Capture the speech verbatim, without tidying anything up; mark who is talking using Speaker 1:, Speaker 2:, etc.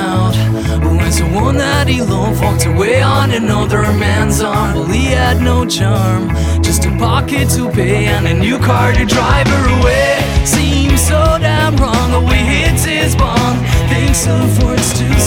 Speaker 1: out when someone that he loved walked away on another man's arm. Well, he had no charm, just a pocket to pay and a new car to drive her away. Seems so damn wrong, oh, he hits his bond, thinks of words to